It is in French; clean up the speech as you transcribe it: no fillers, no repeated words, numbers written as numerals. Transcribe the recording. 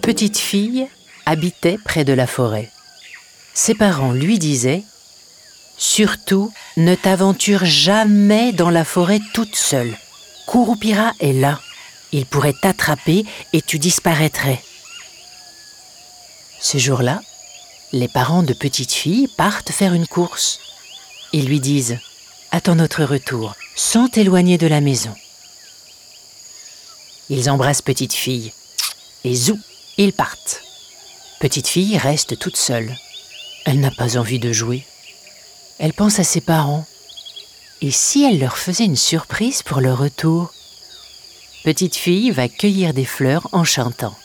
Petite fille habitait près de la forêt. Ses parents lui disaient « Surtout, ne t'aventure jamais dans la forêt toute seule. Curupira est là. Il pourrait t'attraper et tu disparaîtrais. » Ce jour-là, les parents de petite fille partent faire une course. Ils lui disent « Attends notre retour, sans t'éloigner de la maison. » Ils embrassent petite fille et zou, ils partent. Petite fille reste toute seule. Elle n'a pas envie de jouer. Elle pense à ses parents. Et si elle leur faisait une surprise pour leur retour? Petite fille va cueillir des fleurs en chantant.